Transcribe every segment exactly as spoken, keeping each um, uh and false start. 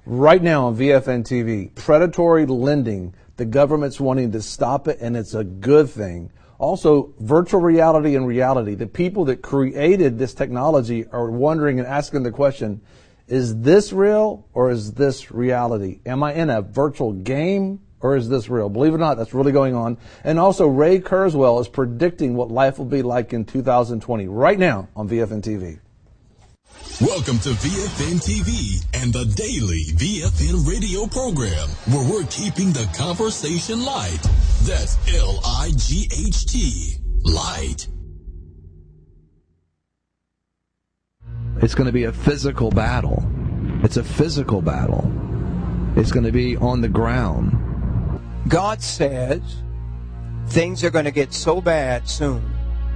Right now on V F N T V, predatory lending, the government's wanting to stop it, and it's a good thing. Also, virtual reality and reality. The people that created this technology are wondering and asking the question, is this real or is this reality? Am I in a virtual game or is this real? Believe it or not, that's really going on. And also, Ray Kurzweil is predicting what life will be like in two thousand twenty right now on V F N T V. Welcome to V F N T V and the daily V F N radio program, where we're keeping the conversation light. That's L I G H T, light. It's going to be a physical battle. It's a physical battle. It's going to be on the ground. God says things are going to get so bad soon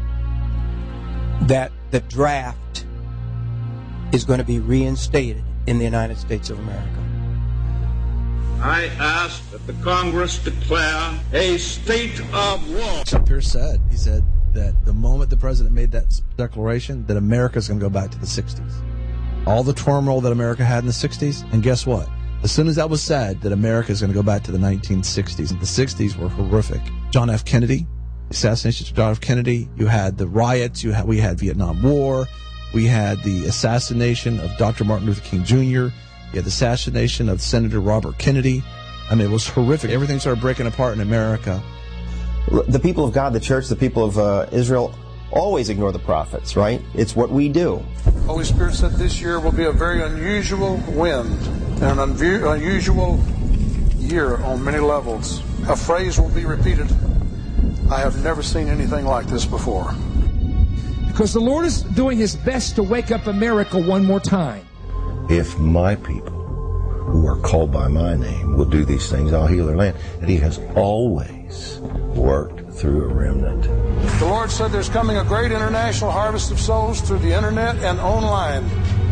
that the draft is going to be reinstated in the United States of America. I ask that the Congress declare a state of war. Chuck Pierce said, he said that the moment the president made that declaration, that America's going to go back to the sixties. All the turmoil that America had in the sixties, and guess what? As soon as that was said, that America is going to go back to the nineteen sixties. The sixties were horrific. John F. Kennedy, assassination of John F. Kennedy. You had the riots. You had, we had Vietnam War. We had the assassination of Doctor Martin Luther King Junior You had the assassination of Senator Robert Kennedy. I mean, it was horrific. Everything started breaking apart in America. The people of God, the church, the people of uh, Israel always ignore the prophets, right? It's what we do. Holy Spirit said this year will be a very unusual wind and an unvu- unusual year on many levels. A phrase will be repeated. I have never seen anything like this before. Because the Lord is doing his best to wake up America one more time. If my people who are called by my name will do these things, I'll heal their land. And he has always worked through a remnant. The Lord said there's coming a great international harvest of souls through the internet and online.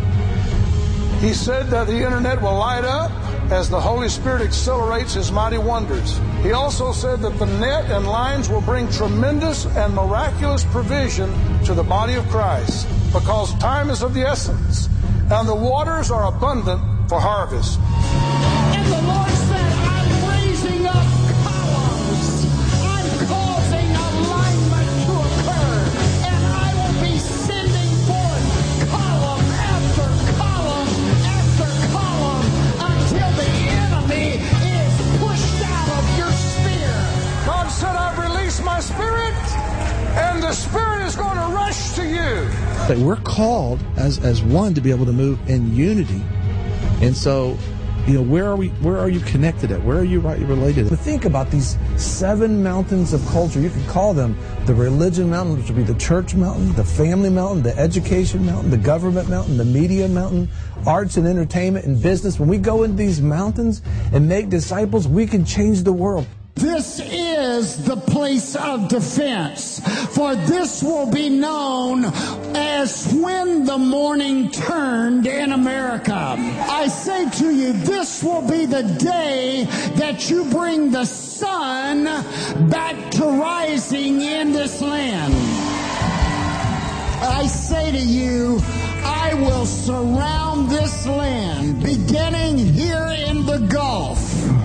He said that the internet will light up as the Holy Spirit accelerates his mighty wonders. He also said that the net and lines will bring tremendous and miraculous provision to the body of Christ, because time is of the essence and the waters are abundant for harvest. And the Lord said, I'm raising up columns. I'm causing alignment to occur. And I will be sending forth column after column after column until the enemy is pushed out of your sphere. God said, I've released my spirit, and the spirit is going to rush to you. That we're called as as one to be able to move in unity. And so, you know, where are we? Where are you connected at? Where are you right related? But think about these seven mountains of culture. You could call them the religion mountain, which would be the church mountain, the family mountain, the education mountain, the government mountain, the media mountain, arts and entertainment and business. When we go into these mountains and make disciples, we can change the world. This is the place of defense, for this will be known as when the morning turned in America. I say to you, this will be the day that you bring the sun back to rising in this land. I say to you, I will surround this land, beginning here in the Gulf.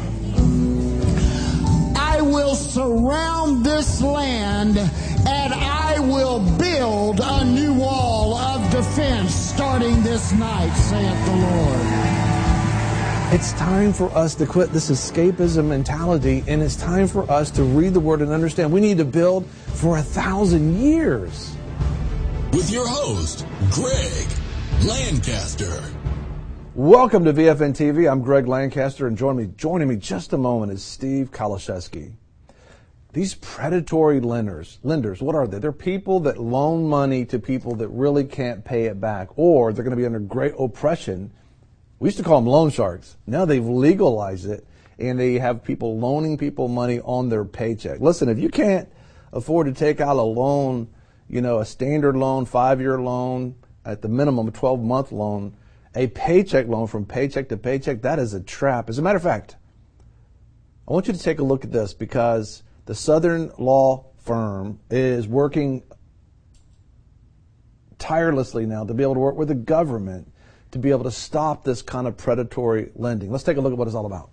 I will surround this land, and I will build a new wall of defense starting this night, saith the Lord. It's time for us to quit this escapism mentality, and it's time for us to read the Word and understand we need to build for a thousand years. With your host, Greg Lancaster. Welcome to V F N T V. I'm Greg Lancaster, and joining me, joining me just a moment is Steve Kaliszewski. These predatory lenders, lenders, what are they? They're people that loan money to people that really can't pay it back, or they're going to be under great oppression. We used to call them loan sharks. Now they've legalized it, and they have people loaning people money on their paycheck. Listen, if you can't afford to take out a loan, you know, a standard loan, five-year loan, at the minimum a twelve-month loan, a paycheck loan from paycheck to paycheck, that is a trap. As a matter of fact, I want you to take a look at this, because the Southern Law Firm is working tirelessly now to be able to work with the government to be able to stop this kind of predatory lending. Let's take a look at what it's all about.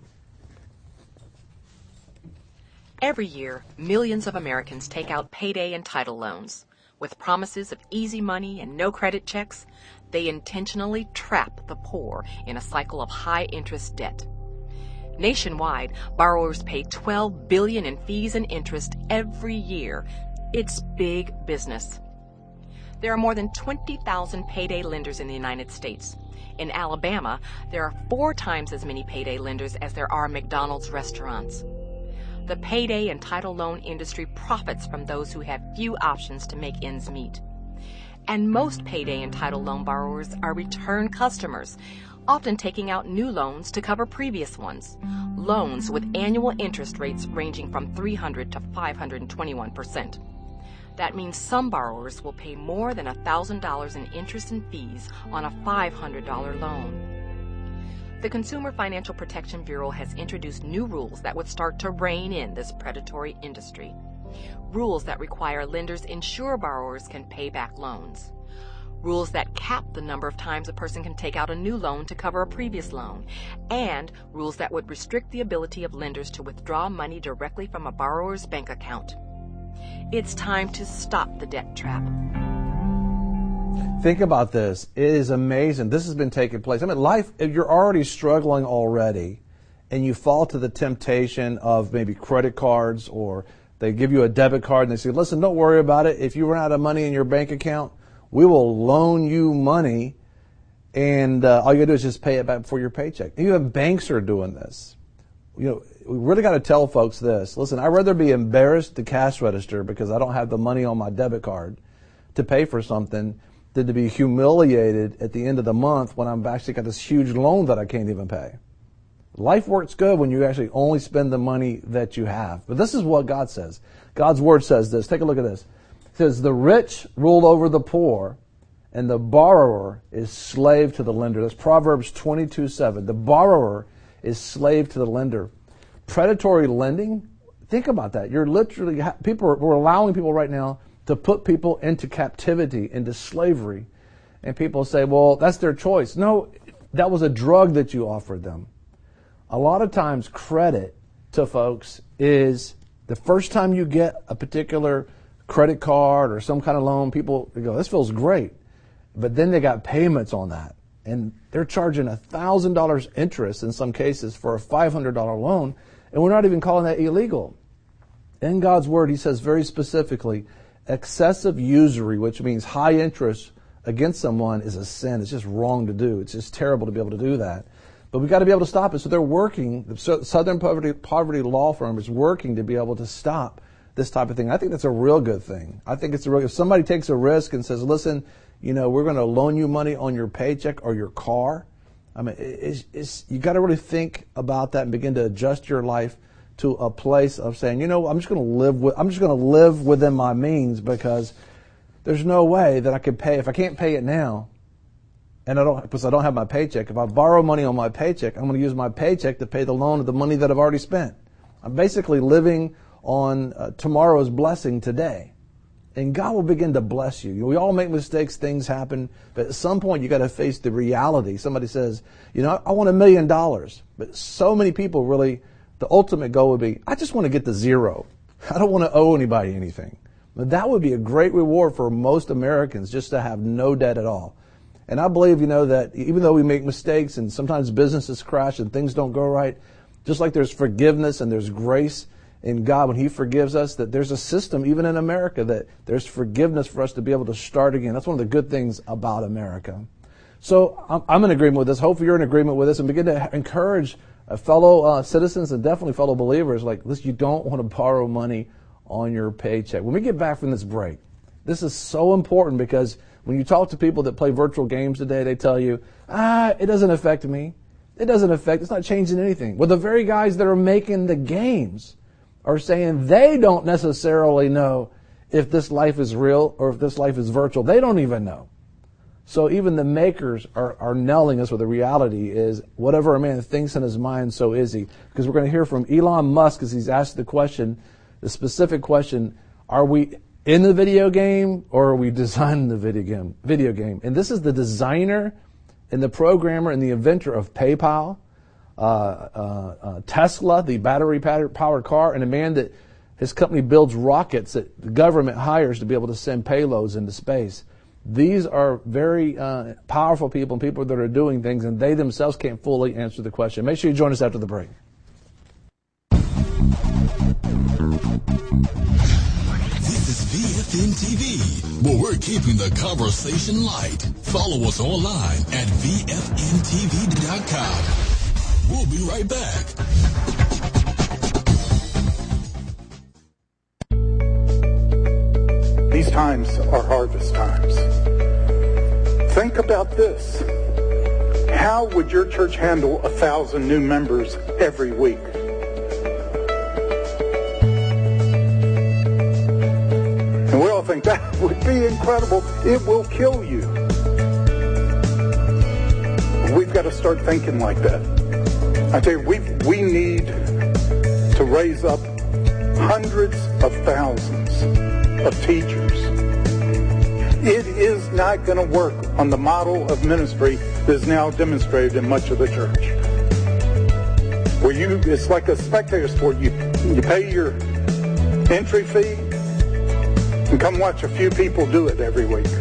Every year, millions of Americans take out payday and title loans. With promises of easy money and no credit checks, they intentionally trap the poor in a cycle of high-interest debt. Nationwide, borrowers pay twelve billion dollars in fees and interest every year. It's big business. There are more than twenty thousand payday lenders in the United States. In Alabama, there are four times as many payday lenders as there are McDonald's restaurants. The payday and title loan industry profits from those who have few options to make ends meet. And most payday and title loan borrowers are return customers, often taking out new loans to cover previous ones. Loans with annual interest rates ranging from three hundred to five hundred twenty-one percent. That means some borrowers will pay more than one thousand dollars in interest and fees on a five hundred dollars loan. The Consumer Financial Protection Bureau has introduced new rules that would start to rein in this predatory industry. Rules that require lenders ensure borrowers can pay back loans. Rules that cap the number of times a person can take out a new loan to cover a previous loan. And rules that would restrict the ability of lenders to withdraw money directly from a borrower's bank account. It's time to stop the debt trap. Think about this. It is amazing. This has been taking place. I mean, life, if you're already struggling already and you fall to the temptation of maybe credit cards, or they give you a debit card and they say, listen, don't worry about it. If you run out of money in your bank account, we will loan you money, and uh, all you got to do is just pay it back before your paycheck. Even banks are doing this. You know, we really got to tell folks this. Listen, I'd rather be embarrassed to cash register because I don't have the money on my debit card to pay for something than to be humiliated at the end of the month when I've actually got this huge loan that I can't even pay. Life works good when you actually only spend the money that you have. But this is what God says. God's word says this. Take a look at this. It says, the rich rule over the poor, and the borrower is slave to the lender. That's Proverbs twenty-two seven. The borrower is slave to the lender. Predatory lending, think about that. You're literally, people are, we're allowing people right now to put people into captivity, into slavery. And people say, well, that's their choice. No, that was a drug that you offered them. A lot of times credit to folks is the first time you get a particular credit card or some kind of loan, people go, this feels great. But then they got payments on that. And they're charging one thousand dollars interest in some cases for a five hundred dollars loan. And we're not even calling that illegal. In God's word, he says very specifically, excessive usury, which means high interest against someone, is a sin. It's just wrong to do. It's just terrible to be able to do that. But we've got to be able to stop it. So they're working, the Southern Poverty, Poverty Law Firm is working to be able to stop this type of thing. I think that's a real good thing. I think it's a real, if somebody takes a risk and says, listen, you know, we're going to loan you money on your paycheck or your car. I mean, it's, it's, you got to really think about that and begin to adjust your life to a place of saying, you know, I'm just going to live with, I'm just going to live within my means, because there's no way that I could pay, if I can't pay it now, and I don't, because I don't have my paycheck. If I borrow money on my paycheck, I'm going to use my paycheck to pay the loan of the money that I've already spent. I'm basically living on uh, tomorrow's blessing today. And God will begin to bless you. We all make mistakes, things happen, but at some point you got to face the reality. Somebody says, you know, I want a million dollars. But so many people really, the ultimate goal would be, I just want to get to zero. I don't want to owe anybody anything. But that would be a great reward for most Americans, just to have no debt at all. And I believe, you know, that even though we make mistakes and sometimes businesses crash and things don't go right, just like there's forgiveness and there's grace in God when he forgives us, that there's a system, even in America, that there's forgiveness for us to be able to start again. That's one of the good things about America. So I'm, I'm in agreement with this. Hopefully you're in agreement with this, and begin to encourage uh, fellow uh, citizens and definitely fellow believers, like, listen, you don't want to borrow money on your paycheck. When we get back from this break, this is so important, because when you talk to people that play virtual games today, they tell you, ah, it doesn't affect me. It doesn't affect, it's not changing anything. Well, the very guys that are making the games are saying they don't necessarily know if this life is real or if this life is virtual. They don't even know. So even the makers are, are nailing us with the reality is, whatever a man thinks in his mind, so is he. Because we're going to hear from Elon Musk as he's asked the question, the specific question, are we in the video game or are we designing the video game? Video game. And this is the designer and the programmer and the inventor of PayPal, uh, uh, uh, Tesla, the battery-powered car, and a man that his company builds rockets that the government hires to be able to send payloads into space. These are very uh, powerful people and people that are doing things, and they themselves can't fully answer the question. Make sure you join us after the break. This is V F N T V, where we're keeping the conversation light. Follow us online at V F N T V dot com. We'll be right back. These times are harvest times. Think about this. How would your church handle a thousand new members every week? And we all think that would be incredible. It will kill you. We've got to start thinking like that. I tell you, we we need to raise up hundreds of thousands of teachers. It is not going to work on the model of ministry that is now demonstrated in much of the church. Where you, it's like a spectator sport. You, you pay your entry fee and come watch a few people do it every week.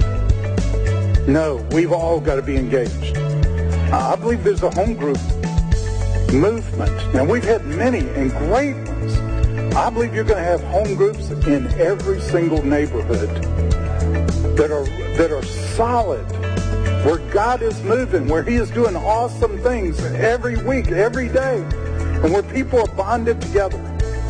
No, we've all got to be engaged. I believe there's a home group movement. Now, we've had many and great ones. I believe you're going to have home groups in every single neighborhood that are that are solid, where God is moving, where He is doing awesome things every week, every day, and where people are bonded together.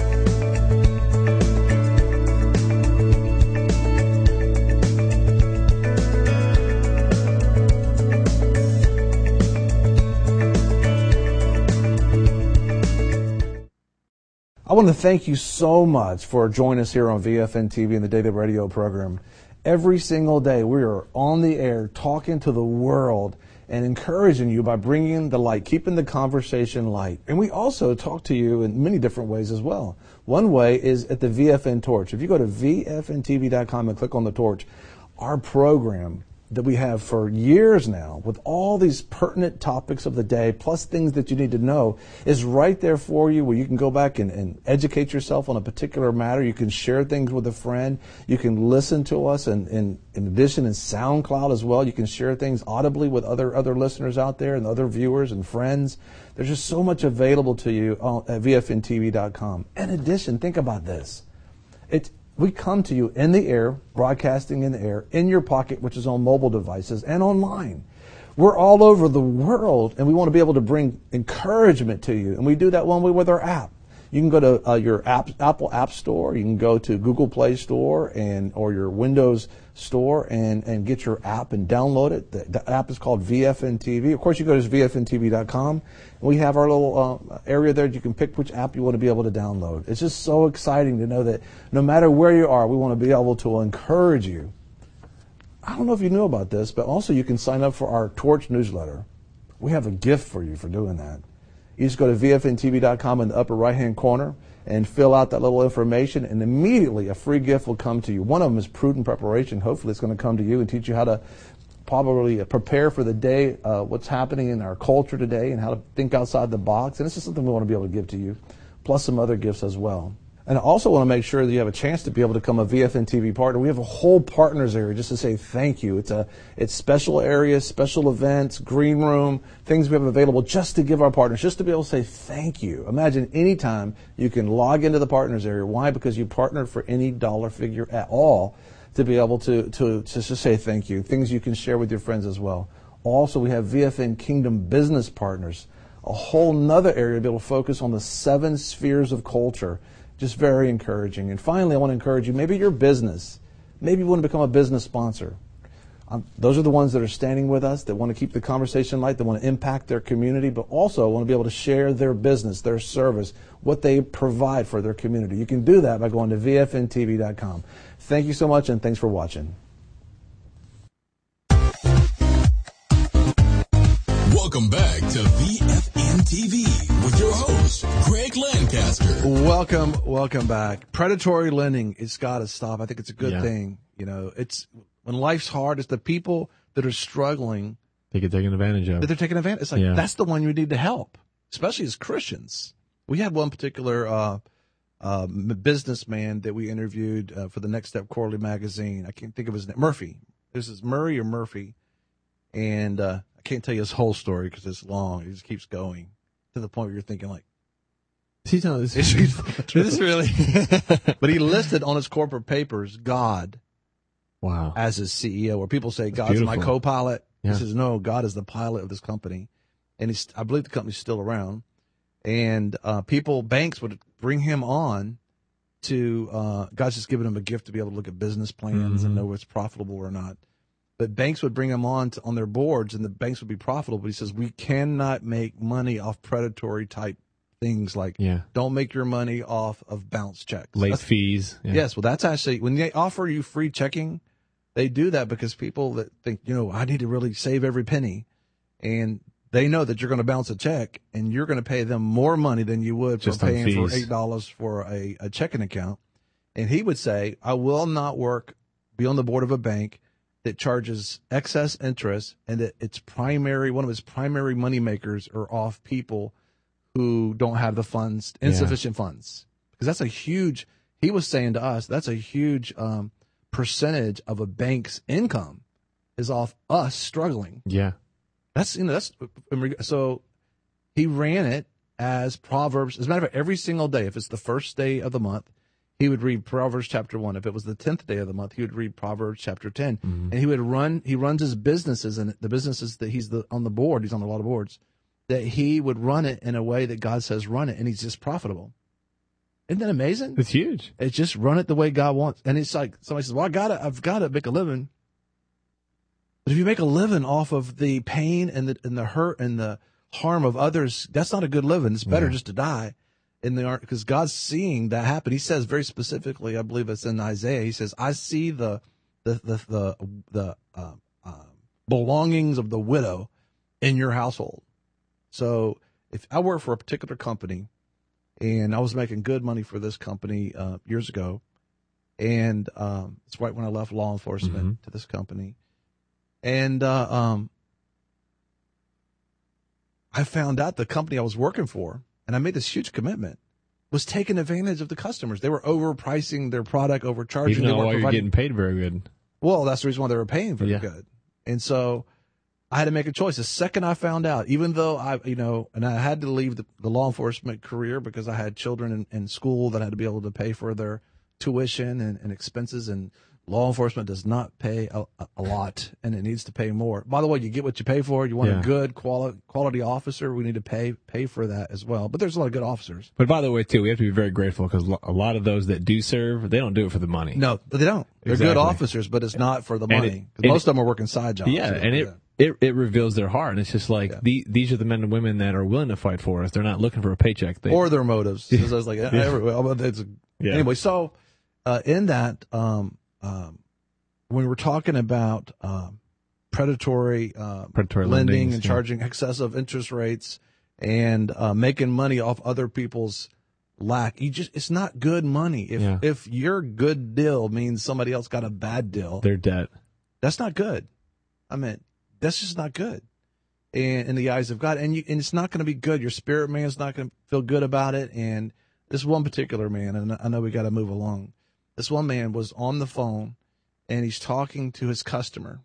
I want to thank you so much for joining us here on V F N T V and the Daily Radio program. Every single day we are on the air talking to the world and encouraging you by bringing the light, keeping the conversation light. And we also talk to you in many different ways as well. One way is at the V F N Torch. If you go to V F N T V dot com and click on the torch, our program that we have for years now with all these pertinent topics of the day plus things that you need to know is right there for you, where you can go back and, and educate yourself on a particular matter. You can share things with a friend. You can listen to us, and, and in addition in SoundCloud as well. You can share things audibly with other other listeners out there and other viewers and friends. There's just so much available to you at V F N T V dot com. In addition, think about this. It's We come to you in the air, broadcasting in the air, in your pocket, which is on mobile devices, and online. We're all over the world, and we want to be able to bring encouragement to you. And we do that one way with our app. You can go to uh, your app, Apple App Store. You can go to Google Play Store and or your Windows Store and, and get your app and download it. The, the app is called V F N T V. Of course, you go to V F N T V dot com. We have our little uh, area there. You can pick which app you want to be able to download. It's just so exciting to know that no matter where you are, we want to be able to encourage you. I don't know if you knew about this, but also you can sign up for our Torch newsletter. We have a gift for you for doing that. You just go to V F N T V dot com in the upper right-hand corner and fill out that little information, and immediately a free gift will come to you. One of them is Prudent Preparation. Hopefully it's going to come to you and teach you how to probably prepare for the day, uh, what's happening in our culture today, and how to think outside the box. And this is something we want to be able to give to you, plus some other gifts as well. And I also want to make sure that you have a chance to be able to become a V F N T V partner. We have a whole partners area just to say thank you. It's a it's special areas, special events, green room, things we have available just to give our partners, just to be able to say thank you. Imagine any time you can log into the partners area. Why? Because you partnered for any dollar figure at all to be able to, to, to just say thank you. Things you can share with your friends as well. Also, we have V F N Kingdom Business Partners, a whole nother area to be able to focus on the seven spheres of culture. Just very encouraging. And finally, I want to encourage you, maybe your business, maybe you want to become a business sponsor. Um, those are the ones that are standing with us, that want to keep the conversation light, that want to impact their community, but also want to be able to share their business, their service, what they provide for their community. You can do that by going to V F N T V dot com. Thank you so much, and thanks for watching. Welcome back to V F N T V with your host, Greg Lancaster. Welcome, welcome back. Predatory lending, it's got to stop. I think it's a good yeah. thing. You know, it's when life's hard, it's the people that are struggling They get taken advantage of. That they're taking advantage. It's like, Yeah. that's the one you need to help, especially as Christians. We had one particular uh, uh, m- businessman that we interviewed uh, for the Next Step Quarterly magazine. I can't think of his name. Murphy. This is Murray or Murphy. And uh, I can't tell you his whole story because it's long. It just keeps going to the point where you're thinking, like, He's not, this, is this really? But he listed on his corporate papers God Wow. as his C E O, where people say, That's God's my beautiful. co-pilot. Yeah. He says, no, God is the pilot of this company. And he's, I believe the company's still around. And uh, people, banks would bring him on to, uh, God's just given him a gift to be able to look at business plans Mhm. and know what's profitable or not. But banks would bring him on to, on their boards, and the banks would be profitable. But he says, we cannot make money off predatory type things like Yeah. don't make your money off of bounce checks. Late That's- fees. Yeah. Yes, well, that's actually when they offer you free checking, they do that because people that think, you know, I need to really save every penny, and they know that you're going to bounce a check, and you're going to pay them more money than you would for Just on paying for fees. eight dollars for a, a checking account. And he would say, I will not work, be on the board of a bank that charges excess interest, and that its primary, one of its primary money makers are off people who don't have the funds, insufficient funds. Because that's a huge, he was saying to us, that's a huge um, percentage of a bank's income is off us struggling. Yeah. That's, you know, that's, so he ran it as Proverbs. As a matter of fact, every single day, if it's the first day of the month, he would read Proverbs chapter one. If it was the tenth day of the month, he would read Proverbs chapter ten. Mhm. And he would run, he runs his businesses, and the businesses that he's the, on the board, he's on a lot of boards, that he would run it in a way that God says run it, and he's just profitable. Isn't that amazing? It's huge. It's just run it the way God wants. And it's like somebody says, well, I gotta, I've got to make a living. But if you make a living off of the pain and the, and the hurt and the harm of others, that's not a good living. It's better Yeah. just to die in the art, because God's seeing that happen. He says very specifically, I believe it's in Isaiah, he says, I see the, the, the, the, the, uh, uh, belongings of the widow in your household. So if I work for a particular company, and I was making good money for this company uh, years ago, and um, it's right when I left law enforcement Mhm. to this company, and uh, um, I found out the company I was working for, and I made this huge commitment, was taking advantage of the customers. They were overpricing their product, overcharging. Even They though weren't while you're providing- getting paid very good. well, that's the reason why they were paying very Yeah. good. And so I had to make a choice. The second I found out, even though I, you know, and I had to leave the, the law enforcement career because I had children in, in school that I had to be able to pay for their tuition and, and expenses, and law enforcement does not pay a, a lot, and it needs to pay more. By the way, you get what you pay for. You want Yeah. a good quality quality officer, we need to pay pay for that as well. But there's a lot of good officers. But by the way, too, we have to be very grateful because a lot of those that do serve, they don't do it for the money. No, but they don't. They're Exactly. good officers, but it's not for the And it- money. 'Cause and most it- of them are working side jobs. Yeah, So, and it, it it reveals their heart, and it's just like the, these are the men and women that are willing to fight for us. They're not looking for a paycheck. They, or their motives. Because I was like, Yeah. everywhere. But it's, Yeah. Anyway, so uh, in that, um, um, when we were talking about um, predatory, uh, Predatory lending lendings, and yeah. charging excessive interest rates and uh, making money off other people's lack, you just it's not good money. If Yeah. if your good deal means somebody else got a bad deal, their debt. that's not good. I mean, that's just not good in, in the eyes of God. And you, and it's not going to be good. Your spirit man's not going to feel good about it. And this one particular man, and I know we got to move along. This one man was on the phone, and he's talking to his customer,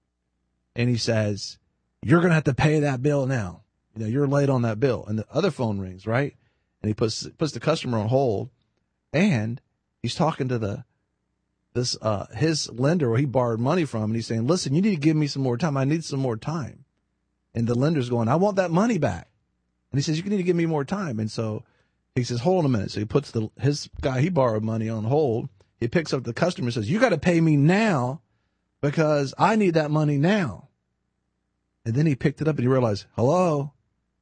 and he says, "You're going to have to pay that bill now. You know, you're late on that bill." And the other phone rings, right? And he puts puts the customer on hold, and he's talking to the this uh his lender where he borrowed money from, and he's saying, "Listen, you need to give me some more time. I need some more time." And the lender's going, "I want that money back." And he says, "You need to give me more time." And so he says, "Hold on a minute." So he puts the his guy he borrowed money on hold. He picks up the customer and says, "You got to pay me now because I need that money now." And then he picked it up and he realized, hello,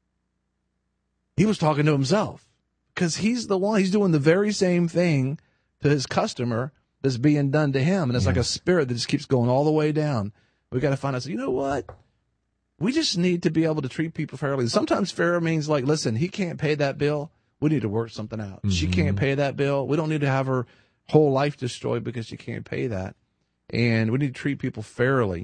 he was talking to himself, because he's the one, he's doing the very same thing to his customer that's being done to him. And it's like a spirit that just keeps going all the way down. We got to find out, you know what? We just need to be able to treat people fairly. Sometimes fair means like, listen, he can't pay that bill. We need to work something out. She can't pay that bill. We don't need to have her whole life destroyed because she can't pay that. And we need to treat people fairly.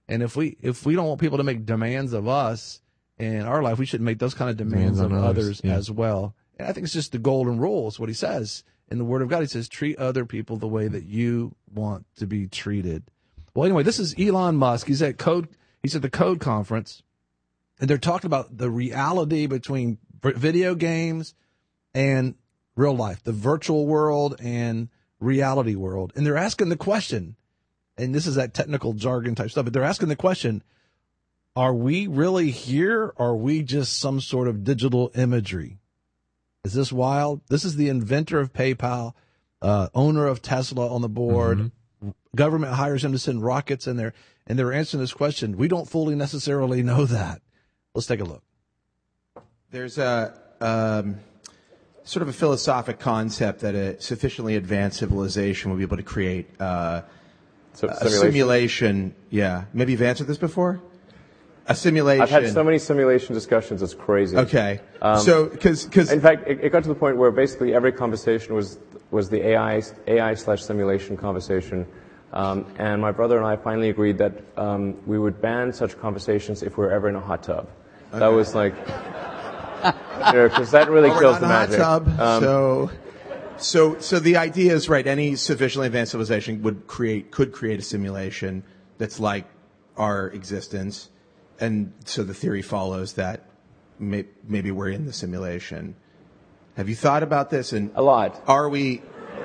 And if we if we don't want people to make demands of us in our life, we should make those kind of demands, demands of others, others yeah. as well. And I think it's just the golden rule. It's what he says in the Word of God. He says, treat other people the way that you want to be treated. Well, anyway, this is Elon Musk. He's at Code. He's at the Code Conference, and they're talking about the reality between video games and real life, the virtual world and reality world. And they're asking the question, and this is that technical jargon type stuff, but they're asking the question, are we really here, or are we just some sort of digital imagery? Is this wild? This is the inventor of PayPal, uh, owner of Tesla on the board. Mm-hmm. Government hires him to send rockets in there, and they're answering this question. We don't fully necessarily know that. Let's take a look. There's a um, sort of a philosophic concept that a sufficiently advanced civilization will be able to create uh, so, a simulation. simulation. Yeah, maybe you've answered this before. A simulation. I've had so many simulation discussions; it's crazy. Okay, um, so because because in fact, it, it got to the point where basically every conversation was was the A I A I slash simulation conversation, um, and my brother and I finally agreed that um, we would ban such conversations if we were ever in a hot tub. Okay. That was like, you know, because that really well, kills we're not the in a hot magic. Tub, um, so. So, so the idea is right. Any sufficiently advanced civilization would create, could create a simulation that's like our existence, and so the theory follows that may, maybe we're in the simulation. Have you thought about this? And a lot. Are we?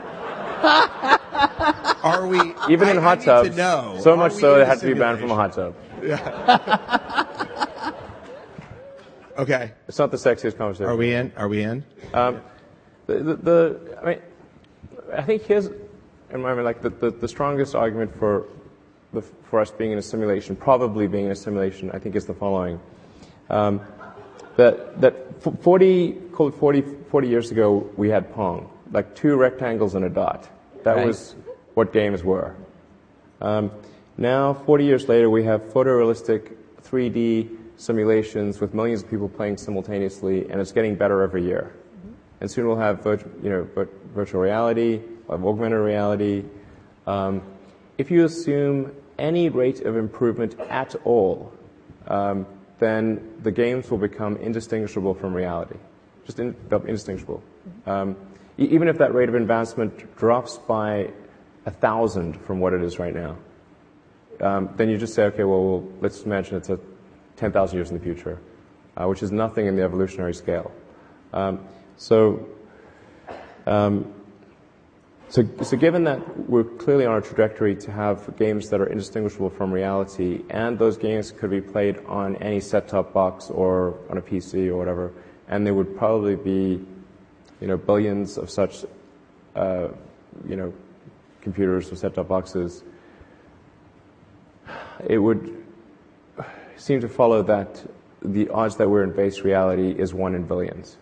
Are we? Even in I, hot I tubs. To know, so much so it had to be simulation? banned from a hot tub. Yeah. Okay. It's not the sexiest conversation. Are we in? Are we in? Um, the, the, the, I mean, I think here's, in my mind, like the, the, the strongest argument for, the, for us being in a simulation, probably being in a simulation, I think is the following. Um, that, that forty, called forty, forty years ago, we had Pong, like two rectangles and a dot. That right. was what games were. Um, now, forty years later, we have photorealistic three D simulations with millions of people playing simultaneously, and it's getting better every year. And soon we'll have virtu- you know, virtual reality, we'll have augmented reality. Um, if you assume any rate of improvement at all, um, then the games will become indistinguishable from reality. Just in, indistinguishable. Um, e- even if that rate of advancement drops by a thousand from what it is right now, um, then you just say, okay, well, well let's imagine it's a ten thousand years in the future, uh, which is nothing in the evolutionary scale. Um, So, um, so, so given that we're clearly on a trajectory to have games that are indistinguishable from reality, and those games could be played on any set-top box or on a P C or whatever, and there would probably be, you know, billions of such, uh, you know, computers or set-top boxes, it would seem to follow that the odds that we're in base reality is one in billions.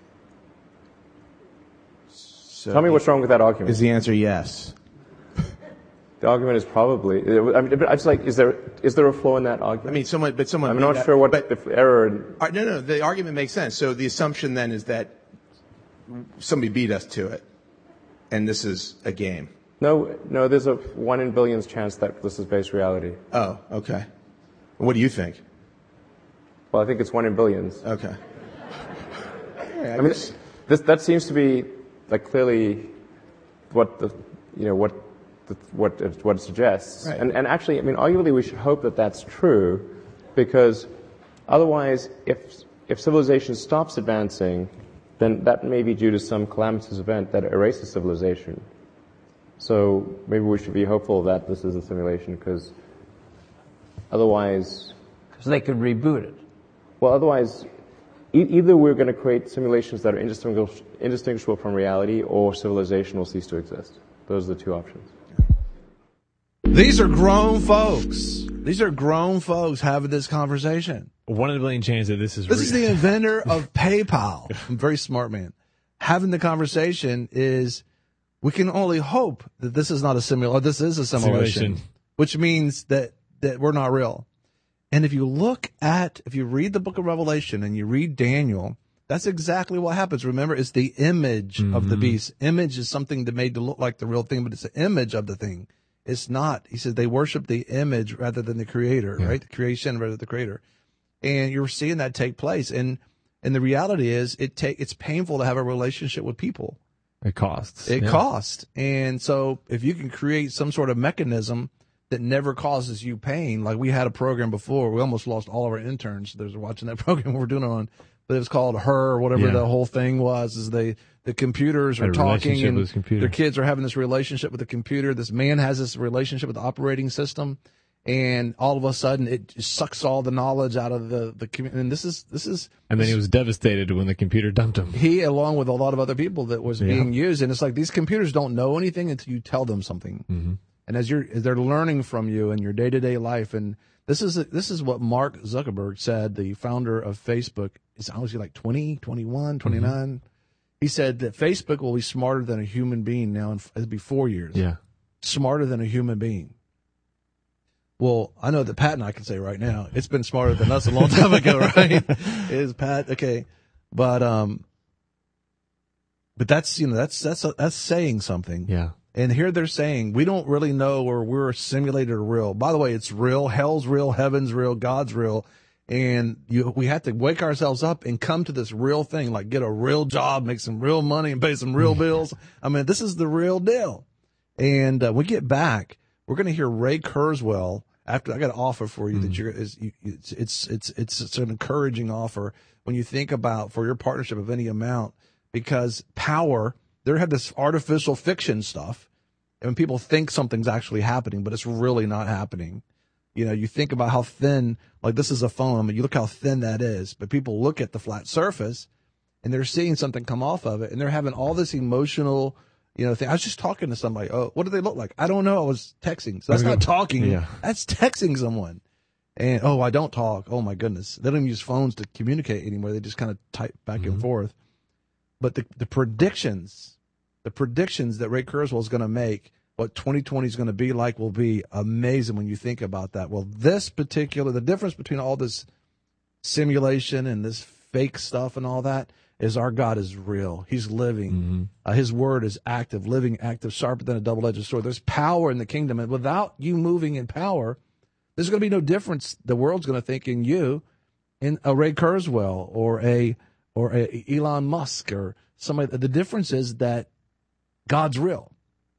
So tell me what's wrong with that argument. Is the answer yes? The argument is probably. I mean, I just like. Is there is there a flaw in that argument? I mean, someone, but someone. I'm not that, sure what but, the error. In, uh, no, no. The argument makes sense. So the assumption then is that somebody beat us to it, and this is a game. No, no. There's a one in billions chance that this is base reality. Oh, okay. What do you think? Well, I think it's one in billions. Okay. Yeah, I, I mean, this that seems to be. Like clearly, what the you know what the, what it, what it suggests, right. and and actually, I mean, arguably, we should hope that that's true, because otherwise, if if civilization stops advancing, then that may be due to some calamitous event that erases civilization. So maybe we should be hopeful that this is a simulation, because otherwise, so they could reboot it. Well, otherwise. Either we're going to create simulations that are indistinguish- indistinguishable from reality, or civilization will cease to exist. Those are the two options. These are grown folks. These are grown folks having this conversation. One in a billion chance that this is This real. is the inventor of PayPal. I'm a very smart man. Having the conversation is, we can only hope that this is not a simulation. This is a simulation, simulation, which means that, that we're not real. And if you look at, if you read the book of Revelation and you read Daniel, that's exactly what happens. Remember, it's the image mm-hmm. of the beast. Image is something that made to look like the real thing, but it's an image of the thing. It's not. He said they worship the image rather than the creator, yeah. right? The creation rather than the creator. And you're seeing that take place. And and the reality is it take it's painful to have a relationship with people. It costs. It yeah. costs. And so if you can create some sort of mechanism that never causes you pain, like we had a program before, we almost lost all of our interns. There's watching that program we're doing it on, but it was called Her, or whatever yeah. the whole thing was, is they, the computers are talking and their kids are having this relationship with the computer. This man has this relationship with the operating system. And all of a sudden, it just sucks all the knowledge out of the the community. And this is this is. And then he was devastated when the computer dumped him. He, along with a lot of other people, that was yeah. being used. And it's like these computers don't know anything until you tell them something. Mm-hmm. And as you're as they're learning from you in your day to day life, and this is this is what Mark Zuckerberg said, the founder of Facebook. Is obviously like twenty, twenty-one, twenty-nine. Mm-hmm. He said that Facebook will be smarter than a human being now. In, it'll be four years. Yeah, smarter than a human being. Well, I know that Pat and I can say right now, it's been smarter than us a long time ago, right? It is Pat, okay. But, um, but that's, you know, that's, that's, that's saying something. Yeah. And here they're saying, we don't really know where we're simulated or real. By the way, it's real. Hell's real. Heaven's real. God's real. And you, we have to wake ourselves up and come to this real thing, like get a real job, make some real money and pay some real bills. I mean, this is the real deal. And uh, we get back, we're going to hear Ray Kurzweil. After I got an offer for you mm. that you're, is, you, it's, it's, it's, it's, it's an encouraging offer when you think about for your partnership of any amount, because power, they have this artificial fiction stuff. And when people think something's actually happening, but it's really not happening. You know, you think about how thin, like this is a phone. I mean, you look how thin that is, but people look at the flat surface and they're seeing something come off of it and they're having all this emotional, you know, thing. I was just talking to somebody. Oh, what do they look like? I don't know. I was texting. So that's not talking. Yeah. That's texting someone. And, oh, I don't talk. Oh, my goodness. They don't even use phones to communicate anymore. They just kind of type back mm-hmm. and forth. But the, the predictions, the predictions that Ray Kurzweil is going to make, what twenty twenty is going to be like, will be amazing when you think about that. Well, this particular, the difference between all this simulation and this fake stuff and all that, is our God is real. He's living. Mm-hmm. Uh, his word is active, living, active, sharper than a double-edged sword. There's power in the kingdom. And without you moving in power, there's going to be no difference. The world's going to think in you, in a Ray Kurzweil or a or a Elon Musk or somebody. The difference is that God's real.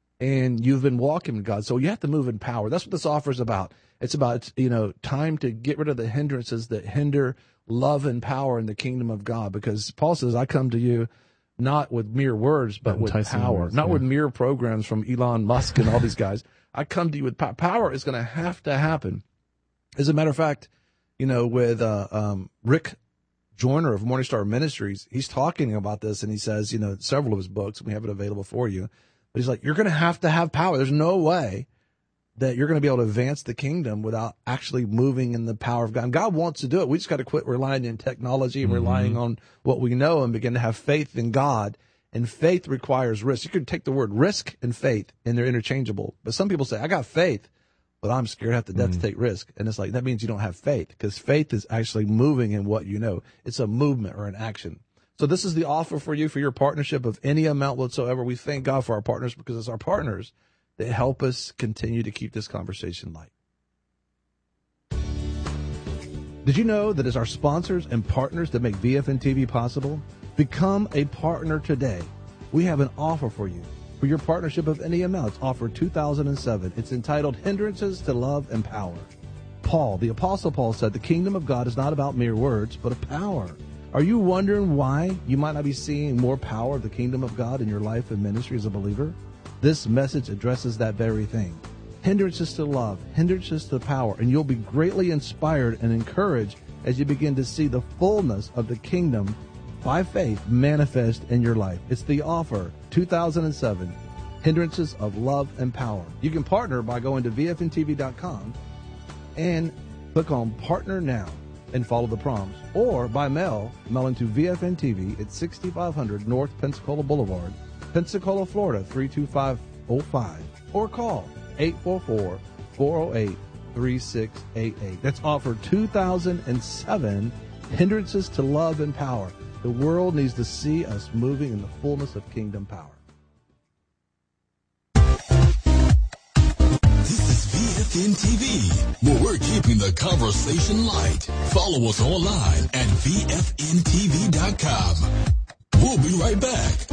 And you've been walking with God. So you have to move in power. That's what this offer is about. It's about, you know, time to get rid of the hindrances that hinder love and power in the kingdom of God, because Paul says, I come to you not with mere words, but with power, words, not yeah. with mere programs from Elon Musk and all these guys. I come to you with power. Power is going to have to happen. As a matter of fact, you know, with uh, um, Rick Joyner of Morningstar Ministries, he's talking about this, and he says, you know, several of his books, we have it available for you, but he's like, you're going to have to have power. There's no way that you're going to be able to advance the kingdom without actually moving in the power of God. And God wants to do it. We just got to quit relying on technology and mm-hmm. relying on what we know and begin to have faith in God. And faith requires risk. You could take the word risk and faith, and they're interchangeable. But some people say, I got faith, but I'm scared half to death mm-hmm. to take risk. And it's like, that means you don't have faith, because faith is actually moving in what you know. It's a movement or an action. So this is the offer for you for your partnership of any amount whatsoever. We thank God for our partners, because it's our partners that help us continue to keep this conversation light. Did you know that it's our sponsors and partners that make V F N T V possible? Become a partner today. We have an offer for you. For your partnership of any amount, it's offer two thousand seven. It's entitled Hindrances to Love and Power. Paul, the Apostle Paul, said the kingdom of God is not about mere words, but of power. Are you wondering why you might not be seeing more power of the kingdom of God in your life and ministry as a believer? This message addresses that very thing. Hindrances to love, hindrances to power, and you'll be greatly inspired and encouraged as you begin to see the fullness of the kingdom by faith manifest in your life. It's the offer, two thousand seven, Hindrances of Love and Power. You can partner by going to V F N T V dot com and click on Partner Now and follow the prompts, or by mail, mail into V F N T V at sixty-five hundred North Pensacola Boulevard, Pensacola, Florida, three two five oh five, or call eight four four, four oh eight, three six eight eight. That's offer two thousand seven, Hindrances to Love and Power. The world needs to see us moving in the fullness of kingdom power. F N T V, where we're keeping the conversation light. Follow us online at V F N T V dot com. We'll be right back.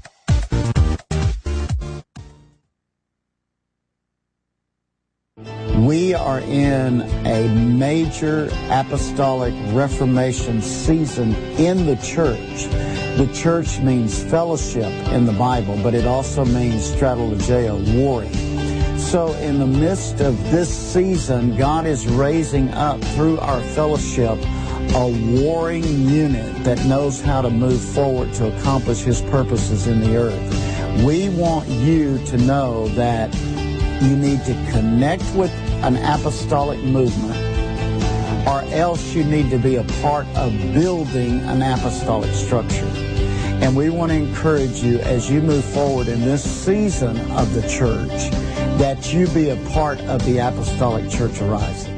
We are in a major apostolic reformation season in the church. The church means fellowship in the Bible, but it also means strategeo, warring. So in the midst of this season, God is raising up through our fellowship a warring unit that knows how to move forward to accomplish His purposes in the earth. We want you to know that you need to connect with an apostolic movement, or else you need to be a part of building an apostolic structure. And we want to encourage you as you move forward in this season of the church that you be a part of the apostolic church arising.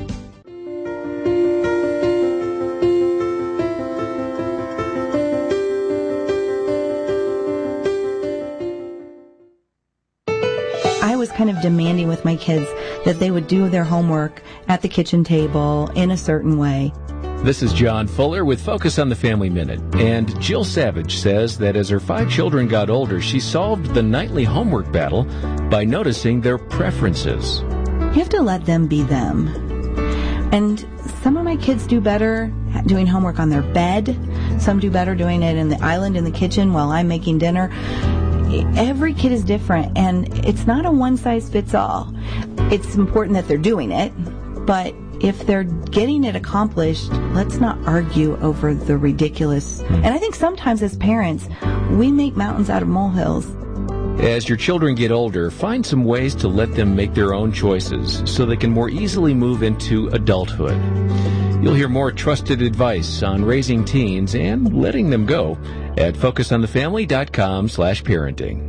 I was kind of demanding with my kids that they would do their homework at the kitchen table in a certain way. This is John Fuller with Focus on the Family Minute. And Jill Savage says that as her five children got older, she solved the nightly homework battle by noticing their preferences. You have to let them be them. And some of my kids do better doing homework on their bed. Some do better doing it in the island in the kitchen while I'm making dinner. Every kid is different, and it's not a one-size-fits-all. It's important that they're doing it, but if they're getting it accomplished, let's not argue over the ridiculous. And I think sometimes as parents, we make mountains out of molehills. As your children get older, find some ways to let them make their own choices so they can more easily move into adulthood. You'll hear more trusted advice on raising teens and letting them go at focus on the family dot com slash parenting.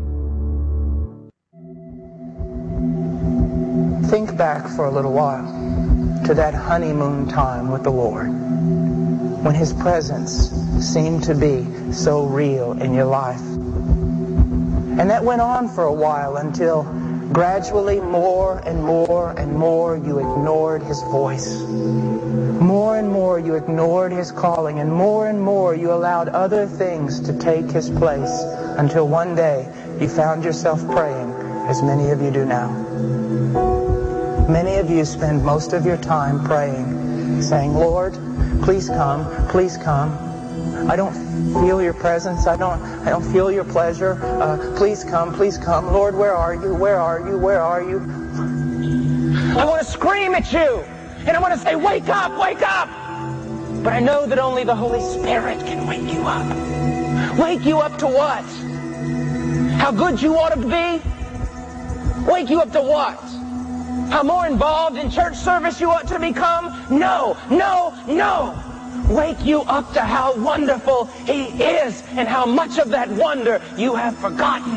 Think back for a little while to that honeymoon time with the Lord, when His presence seemed to be so real in your life. And that went on for a while until gradually more and more and more you ignored His voice. More and more you ignored His calling, and more and more you allowed other things to take His place, until one day you found yourself praying as many of you do now. Many of you spend most of your time praying, saying, Lord, please come, please come. I don't feel your presence. I don't I don't feel your pleasure. Uh, please come, please come. Lord, where are you? Where are you? Where are you? I want to scream at you. And I want to say, wake up, wake up. But I know that only the Holy Spirit can wake you up. Wake you up to what? How good you ought to be? Wake you up to what? How more involved in church service you ought to become? No, no, no. Wake you up to how wonderful He is and how much of that wonder you have forgotten.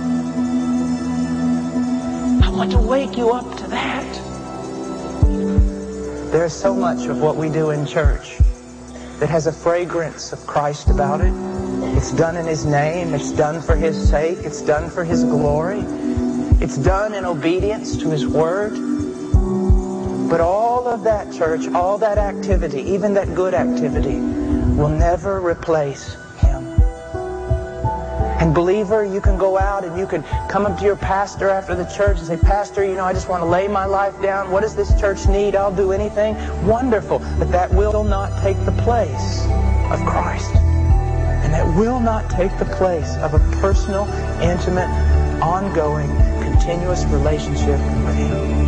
I want to wake you up to that. There's so much of what we do in church that has a fragrance of Christ about it. It's done in His name. It's done for His sake. It's done for His glory. It's done in obedience to His Word. But all of that, church, all that activity, even that good activity, will never replace Him. And believer, you can go out and you can come up to your pastor after the church and say, Pastor, you know, I just want to lay my life down. What does this church need? I'll do anything. Wonderful. But that will not take the place of Christ. And that will not take the place of a personal, intimate, ongoing, continuous relationship with Him.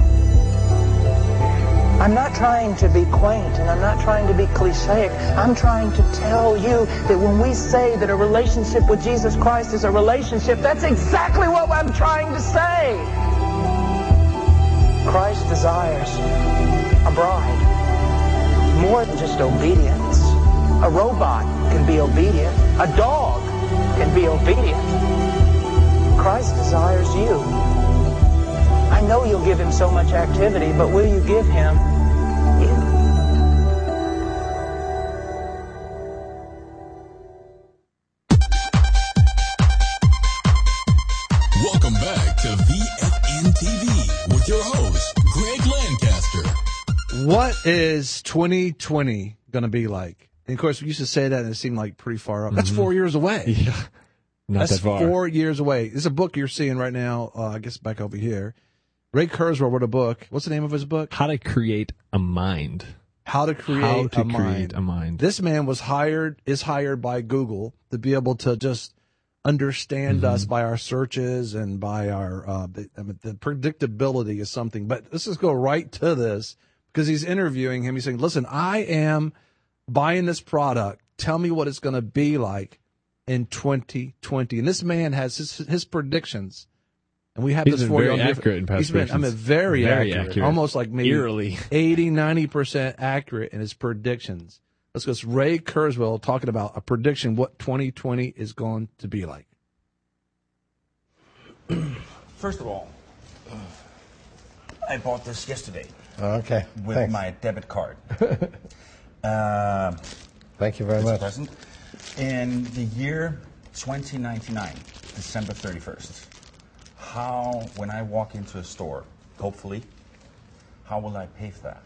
I'm not trying to be quaint, and I'm not trying to be cliche. I'm trying to tell you that when we say that a relationship with Jesus Christ is a relationship, that's exactly what I'm trying to say. Christ desires a bride, more than just obedience. A robot can be obedient. A dog can be obedient. Christ desires you. I know you'll give Him so much activity, but will you give Him you? Welcome back to V F N T V with your host, Greg What is twenty twenty going to be like? And of course, we used to say that and it seemed like pretty far up. That's Mhm. four years away. Yeah. Not That's that far. four years away. This is a book you're seeing right now, uh, I guess back over here. Ray Kurzweil wrote a book. What's the name of his book? How to Create a Mind. How to create, How to a, create mind. a mind. This man was hired, is hired by Google to be able to just understand Mm-hmm. us by our searches and by our, uh, the, I mean, the predictability is something. But let's just go right to this because he's interviewing him. He's saying, listen, I am buying this product. Tell me what it's going to be like in twenty twenty. And this man has his, his predictions. And we have He's this been for you very on accurate in past He's been, I mean, predictions. very, Very accurate, accurate. almost like maybe Eerily. eighty, ninety percent accurate in his predictions. Let's go. It's Ray Kurzweil talking about a prediction what twenty twenty is going to be like. First of all, I bought this yesterday. Okay. With Thanks. my debit card. uh, Thank you very it's a much. present. In the year twenty ninety-nine, December thirty-first, how, when I walk into a store, hopefully, how will I pay for that?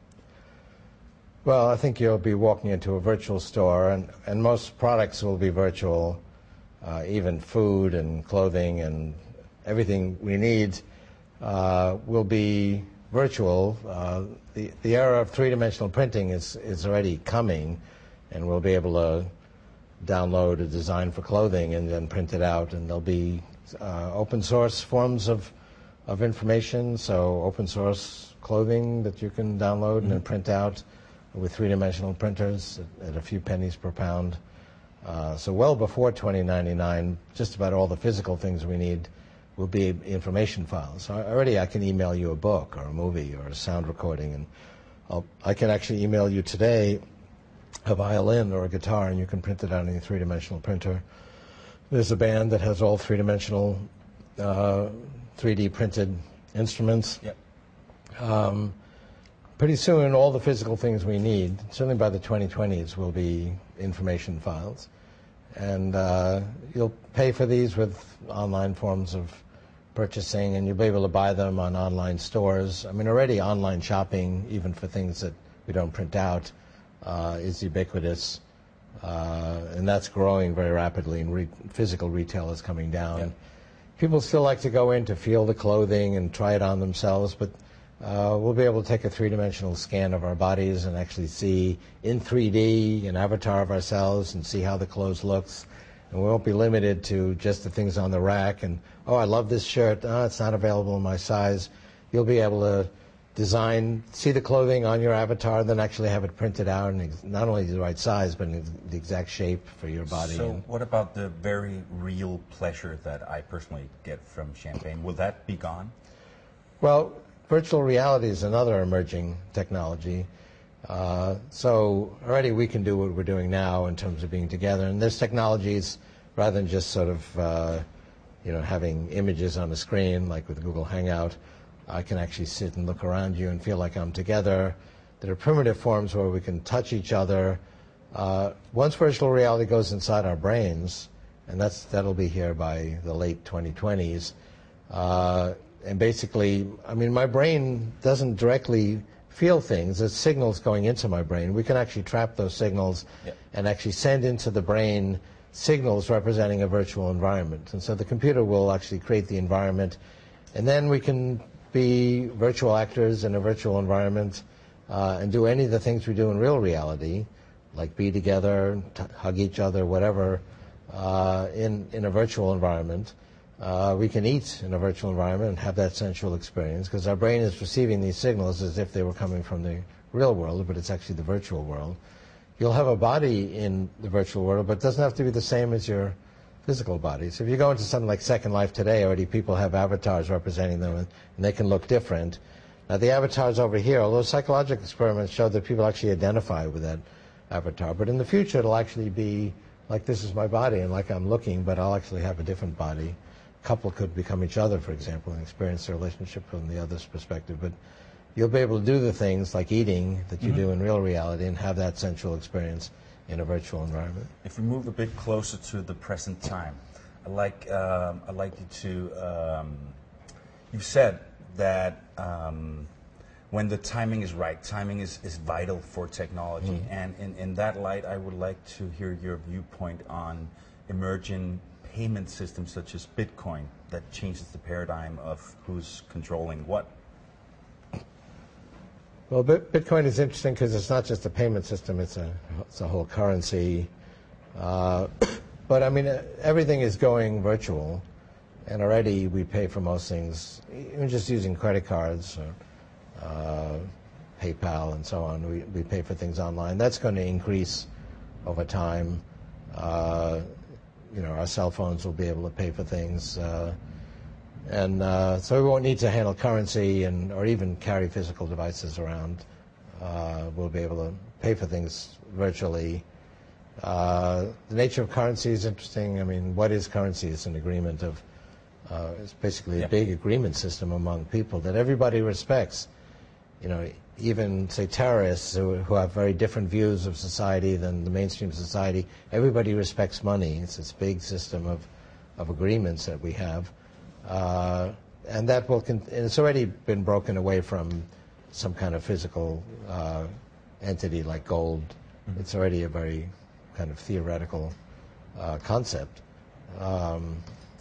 Well, I think you'll be walking into a virtual store, and, and most products will be virtual, uh, even food and clothing and everything we need uh, will be virtual. Uh, the, the era of three-dimensional printing is, is already coming, and we'll be able to download a design for clothing and then print it out, and there'll be uh, open source forms of, of information, so open source clothing that you can download mm-hmm. and then print out with three-dimensional printers at, at a few pennies per pound. Uh, so well before twenty ninety-nine, just about all the physical things we need will be information files. So already I can email you a book or a movie or a sound recording, and I'll, I can actually email you today a violin or a guitar, and you can print it out in a three-dimensional printer. There's a band that has all three-dimensional, uh, three D printed instruments. Yep. Um, pretty soon, all the physical things we need, certainly by the twenty twenties, will be information files. And uh, you'll pay for these with online forms of purchasing, and you'll be able to buy them on online stores. I mean, already online shopping, even for things that we don't print out, uh, is ubiquitous. Uh, and that's growing very rapidly, and re- physical retail is coming down. Yeah. People still like to go in to feel the clothing and try it on themselves, but uh, we'll be able to take a three-dimensional scan of our bodies and actually see in three D an avatar of ourselves and see how the clothes looks. And we won't be limited to just the things on the rack and, oh, I love this shirt. Oh, it's not available in my size. You'll be able to design, see the clothing on your avatar, and then actually have it printed out in ex- not only the right size, but in the exact shape for your body. So And what about the very real pleasure that I personally get from champagne? Will that be gone? well, virtual reality is another emerging technology. Uh, so already we can do what we're doing now in terms of being together. And there's technologies, rather than just sort of, uh, you know, having images on the screen, like with Google Hangout, I can actually sit and look around you and feel like I'm together. There are primitive forms where we can touch each other. Uh, once virtual reality goes inside our brains, and that's that'll be here by the late twenty twenties, uh, and basically, I mean, my brain doesn't directly feel things. There's signals going into my brain. We can actually trap those signals Yep. and actually send into the brain signals representing a virtual environment. And so the computer will actually create the environment, and then we can be virtual actors in a virtual environment uh, and do any of the things we do in real reality, like be together, t- hug each other, whatever, uh, in, in a virtual environment. Uh, we can eat in a virtual environment and have that sensual experience because our brain is receiving these signals as if they were coming from the real world, but it's actually the virtual world. You'll have a body in the virtual world, but it doesn't have to be the same as your physical body. So if you go into something like Second Life today, already people have avatars representing them, and, and they can look different. Now the avatars over here, although psychological experiments show that people actually identify with that avatar, but in the future it'll actually be like this is my body and like I'm looking, but I'll actually have a different body. A couple could become each other, for example, and experience their relationship from the other's perspective, but you'll be able to do the things like eating that you mm-hmm. do in real reality and have that sensual experience in a virtual environment. If we move a bit closer to the present time, I'd like, um, I'd like you to, um, you've said that um, when the timing is right. Timing is, is vital for technology. Mm. And in, in that light, I would like to hear your viewpoint on emerging payment systems such as Bitcoin that changes the paradigm of who's controlling what. Well, Bitcoin is interesting because it's not just a payment system, it's a, it's a whole currency. Uh, but I mean, everything is going virtual, and already we pay for most things, even just using credit cards, or, uh, PayPal and so on. We, we pay for things online. That's going to increase over time. Uh, you know, our cell phones will be able to pay for things. Uh, And uh, so we won't need to handle currency and or even carry physical devices around. Uh, we'll be able to pay for things virtually. Uh, the nature of currency is interesting. I mean, what is currency? It's an agreement of, uh, it's basically Yeah. a big agreement system among people that everybody respects. You know, even, say, terrorists who, who have very different views of society than the mainstream society, everybody respects money. It's this big system of, of agreements that we have. Uh, and that will, con- and it's already been broken away from some kind of physical uh, entity like gold. Mm-hmm. It's already a very kind of theoretical uh, concept. Um,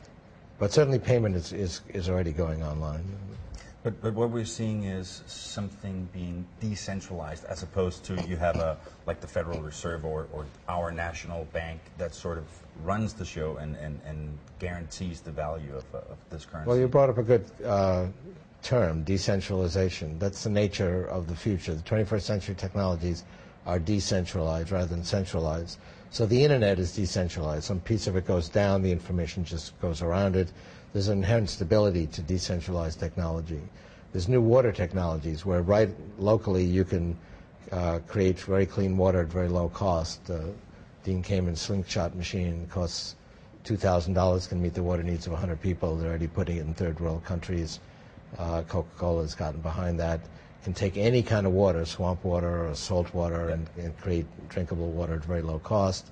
but certainly payment is, is, is already going online. But, but what we're seeing is something being decentralized as opposed to you have a, like the Federal Reserve or, or our national bank that sort of runs the show and, and, and guarantees the value of, of this currency. Well, you brought up a good uh, term, decentralization. That's the nature of the future. The twenty-first century technologies are decentralized rather than centralized. So the internet is decentralized. Some piece of it goes down, the information just goes around it. There's an inherent stability to decentralized technology. There's new water technologies where right locally you can uh, create very clean water at very low cost. Uh, Dean Kamen's slingshot machine costs two thousand dollars, can meet the water needs of one hundred people. They're already putting it in third world countries. Uh, Coca-Cola has gotten behind that. Can take any kind of water, swamp water or salt water, and, and create drinkable water at very low cost.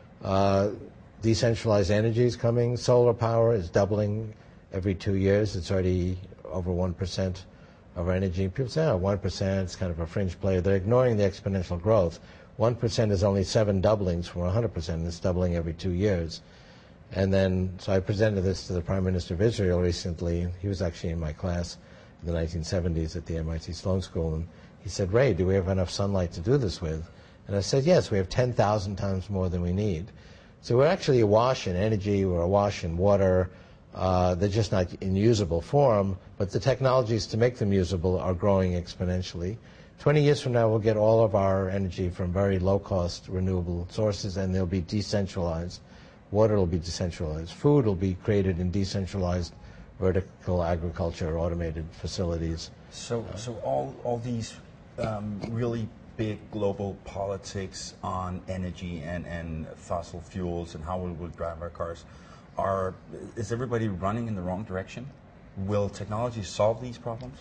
Uh, decentralized energy is coming. Solar power is doubling every two years. It's already over one percent of our energy. People say, oh, one percent, it's kind of a fringe player. They're ignoring the exponential growth. one percent is only seven doublings from one hundred percent, and it's doubling every two years. And then, so I presented this to the Prime Minister of Israel recently. He was actually in my class in the nineteen seventies at the M I T Sloan School, and he said, Ray, do we have enough sunlight to do this with? And I said, yes, we have ten thousand times more than we need. So we're actually awash in energy, we're awash in water. Uh, they're just not in usable form, but the technologies to make them usable are growing exponentially. twenty years from now, we'll get all of our energy from very low-cost renewable sources, and they'll be decentralized. Water will be decentralized. Food will be created in decentralized vertical agriculture, automated facilities. So, so all, all these um, really big global politics on energy and, and fossil fuels and how we will drive our cars, are, is everybody running in the wrong direction? Will technology solve these problems?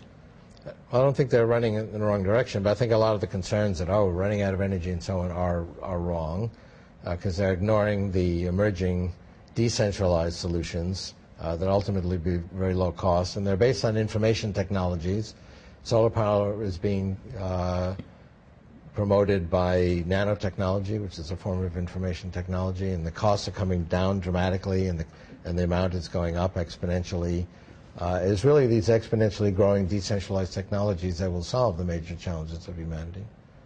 I don't think they're running in the wrong direction, but I think a lot of the concerns that, oh, we're running out of energy and so on are, are wrong, because uh, they're ignoring the emerging decentralized solutions uh, that ultimately be very low cost, and they're based on information technologies. Solar power is being uh, promoted by nanotechnology, which is a form of information technology, and the costs are coming down dramatically, and the, and the amount is going up exponentially. Uh, it's really these exponentially growing decentralized technologies that will solve the major challenges of humanity.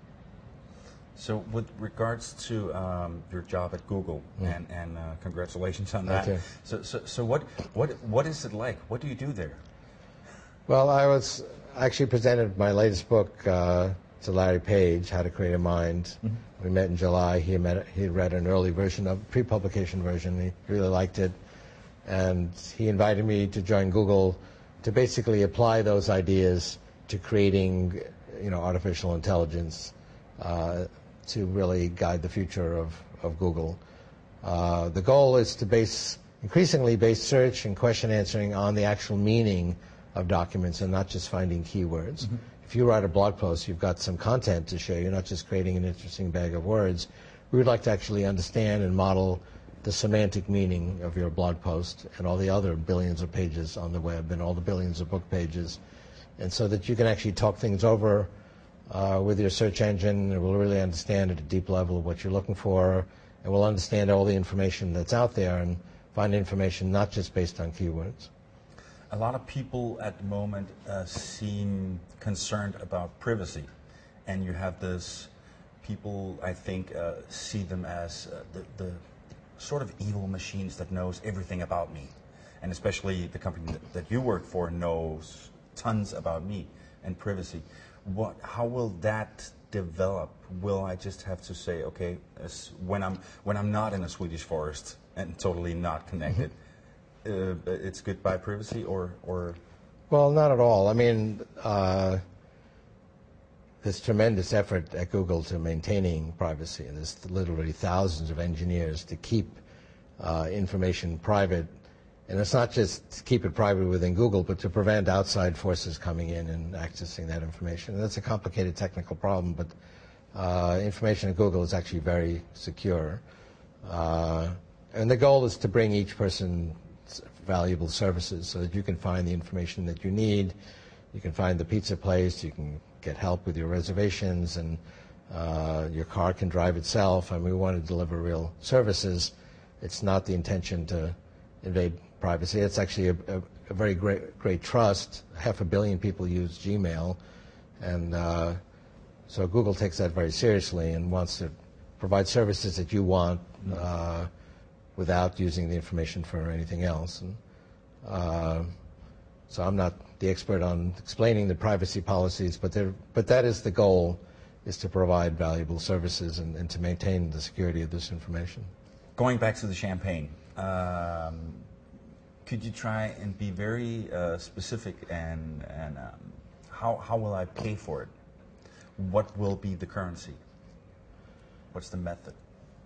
So with regards to um, your job at Google, mm. and, and uh, congratulations on that. Okay. So, so, so what, what, what is it like? What do you do there? Well, I was actually presented my latest book uh, to Larry Page, How to Create a Mind. Mm-hmm. We met in July. He, met, he read an early version, of pre-publication version. He really liked it. And he invited me to join Google to basically apply those ideas to creating, you know, artificial intelligence uh, to really guide the future of, of Google. Uh, the goal is to base, increasingly base search and question answering on the actual meaning of documents and not just finding keywords. Mm-hmm. If you write a blog post, you've got some content to share. You're not just creating an interesting bag of words. We would like to actually understand and model the semantic meaning of your blog post and all the other billions of pages on the web and all the billions of book pages and so that you can actually talk things over uh, with your search engine. It will really understand at a deep level what you're looking for. It will understand all the information that's out there and find information not just based on keywords. A lot of people at the moment uh, seem concerned about privacy, and you have this, people I think uh, see them as uh, the, the sort of evil machines that knows everything about me, and especially the company that, that you work for knows tons about me and privacy. What, how will that develop? Will I just have to say, okay, as when I'm when I'm not in a Swedish forest and totally not connected, mm-hmm. uh, it's goodbye privacy, or or? Well, not at all. I mean, uh, there's tremendous effort at Google to maintaining privacy, and there's literally thousands of engineers to keep uh, information private. And it's not just to keep it private within Google, but to prevent outside forces coming in and accessing that information. And that's a complicated technical problem, but uh, information at Google is actually very secure. Uh, and the goal is to bring each person valuable services so that you can find the information that you need. You can find the pizza place, you can get help with your reservations, and uh, your car can drive itself. I mean, we want to deliver real services. It's not the intention to invade privacy. It's actually a, a, a very great, great trust. Half a billion people use Gmail, and uh, so Google takes that very seriously and wants to provide services that you want uh, without using the information for anything else. And, uh, so I'm not the expert on explaining the privacy policies, but there, but that is the goal, is to provide valuable services and, and to maintain the security of this information. Going back to the champagne, um, could you try and be very uh, specific and, and um, how, how will I pay for it? What will be the currency? What's the method?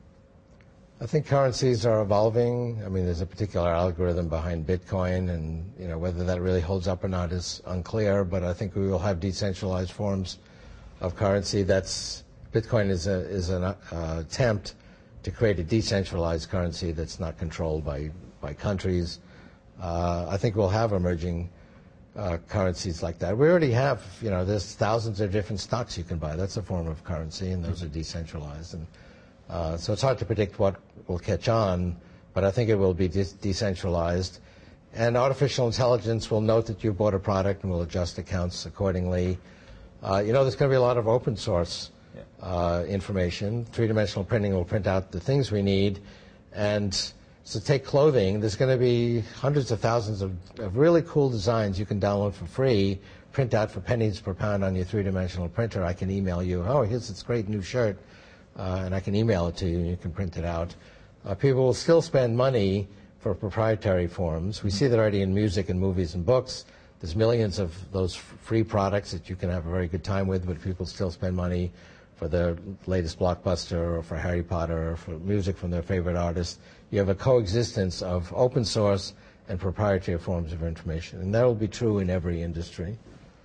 I think currencies are evolving. I mean, there's a particular algorithm behind Bitcoin, and you know whether that really holds up or not is unclear. But I think we will have decentralized forms of currency. That's Bitcoin is a is an uh, attempt to create a decentralized currency that's not controlled by by countries. Uh, I think we'll have emerging uh, currencies like that. We already have, you know, there's thousands of different stocks you can buy. That's a form of currency, and those are decentralized. And uh, so it's hard to predict what will catch on, but I think it will be de- decentralized. And artificial intelligence will note that you bought a product and will adjust accounts accordingly. Uh, you know, there's going to be a lot of open source uh, information. Three-dimensional printing will print out the things we need. And so take clothing. There's going to be hundreds of thousands of, of really cool designs you can download for free, print out for pennies per pound on your three-dimensional printer. I can email you, oh, here's this great new shirt, uh, and I can email it to you, and you can print it out. Uh, people will still spend money for proprietary forms. We see that already in music and movies and books. There's millions of those free products that you can have a very good time with, but people still spend money for their latest blockbuster or for Harry Potter or for music from their favorite artist. You have a coexistence of open source and proprietary forms of information, and that will be true in every industry.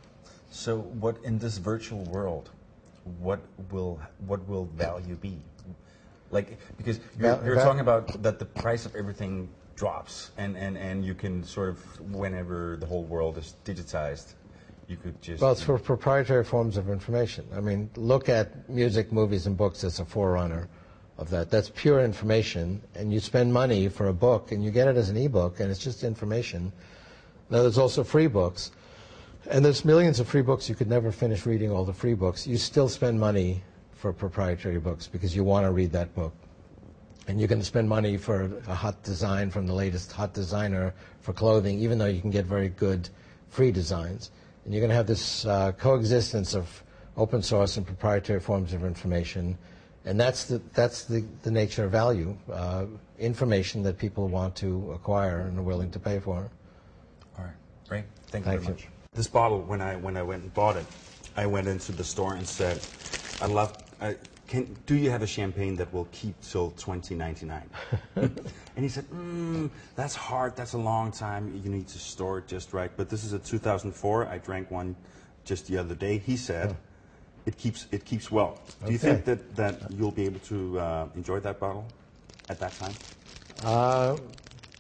So what in this virtual world, what will what will value be? Like, because you're, Val- you're val- talking about that the price of everything drops, and, and, and you can sort of, whenever the whole world is digitized, you could just... Well, it's for proprietary forms of information. I mean, look at music, movies, and books as a forerunner of that. That's pure information, and you spend money for a book, and you get it as an e-book, and it's just information. Now, there's also free books, and there's millions of free books. You could never finish reading all the free books. You still spend money for proprietary books because you want to read that book. And you're going to spend money for a hot design from the latest hot designer for clothing, even though you can get very good free designs. And you're going to have this uh, coexistence of open source and proprietary forms of information. And that's the, that's the, the nature of value, uh, information that people want to acquire and are willing to pay for. All right, great. Thank you Thank very you. much. This bottle, when I when I went and bought it, I went into the store and said, "I love. I, can do you have a champagne that will keep till twenty ninety-nine?" And he said, mm, "That's hard. That's a long time. You need to store it just right." But this is a two thousand four. I drank one just the other day. He said, oh. "It keeps it keeps well." Do you Okay. think that that you'll be able to uh, enjoy that bottle at that time? Uh,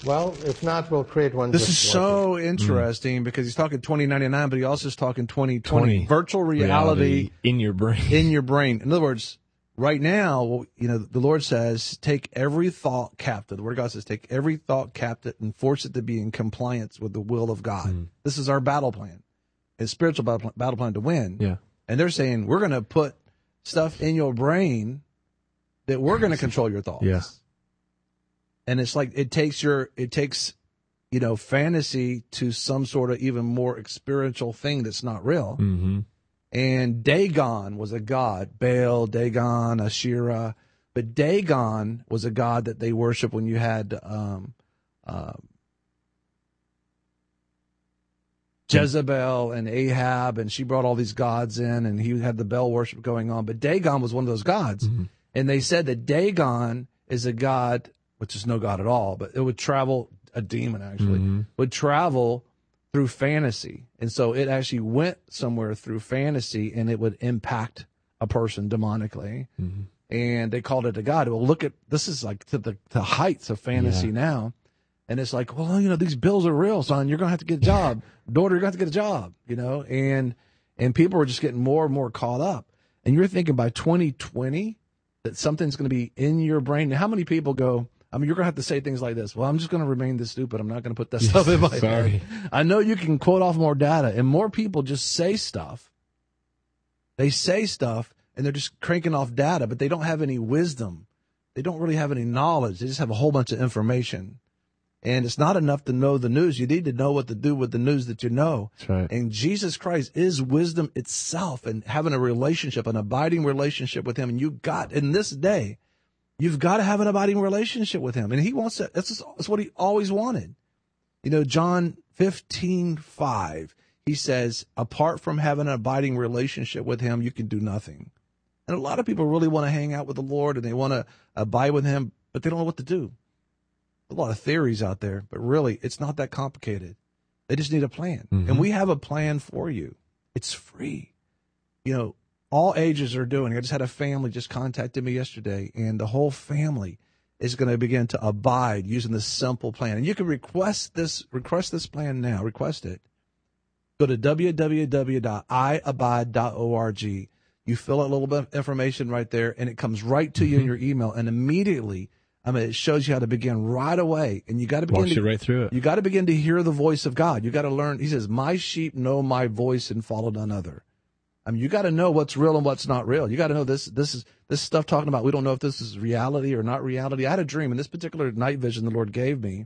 Well, if not, we'll create one. This is just so like it. interesting Mm. because he's talking twenty ninety-nine, but he also is talking twenty twenty. twenty. Virtual reality, Reality in your brain. In your brain. In other words, right now, you know, the Lord says, take every thought captive. The Word of God says, take every thought captive and force it to be in compliance with the will of God. Mm. This is our battle plan. It's spiritual battle plan, battle plan to win. Yeah. And they're saying, we're going to put stuff in your brain that we're going to control your thoughts. Yeah. And it's like, it takes your, it takes, you know, fantasy to some sort of even more experiential thing that's not real. Mm-hmm. And Dagon was a god, Baal, Dagon, Asherah. But Dagon was a god that they worshiped when you had um, uh, Jezebel and Ahab, and she brought all these gods in, and he had the Baal worship going on. But Dagon was one of those gods. Mm-hmm. And they said that Dagon is a god, which is no god at all, but it would travel, a demon actually, Mm-hmm. would travel through fantasy. And so it actually went somewhere through fantasy, and it would impact a person demonically. Mm-hmm. And they called it a god. Well, look at, this is like to the, the heights of fantasy Yeah. now. And it's like, well, you know, these bills are real, son. You're going to have to get a job. Daughter, you're going to have to get a job, you know? And, and people are just getting more and more caught up. And you're thinking by twenty twenty that something's going to be in your brain. Now, how many people go, I mean, you're going to have to say things like this. Well, I'm just going to remain this stupid. I'm not going to put that stuff in my Sorry. head. I know you can quote off more data, and more people just say stuff. They say stuff, and they're just cranking off data, but they don't have any wisdom. They don't really have any knowledge. They just have a whole bunch of information. And it's not enough to know the news. You need to know what to do with the news that you know. That's right. And Jesus Christ is wisdom itself, and having a relationship, an abiding relationship with him. And you got, in this day, you've got to have an abiding relationship with him. And he wants that. That's, just, that's what he always wanted. You know, John fifteen five, he says, apart from having an abiding relationship with him, you can do nothing. And a lot of people really want to hang out with the Lord, and they want to abide with him, but they don't know what to do. A lot of theories out there, but really, it's not that complicated. They just need a plan. Mm-hmm. And we have a plan for you. It's free. You know, all ages are doing it. I just had a family just contacted me yesterday, and the whole family is going to begin to abide using this simple plan. And you can request this, request this plan now. Request it. Go to w w w dot i abide dot org. You fill out a little bit of information right there, and it comes right to you in your email, and immediately, I mean, it shows you how to begin right away. And you got to begin Walks to, you right through it. You got to begin to hear the voice of God. You got to learn. He says, my sheep know my voice and follow none other. I mean, you got to know what's real and what's not real. You got to know this, this is, this stuff talking about, we don't know if this is reality or not reality. I had a dream, and this particular night vision the Lord gave me,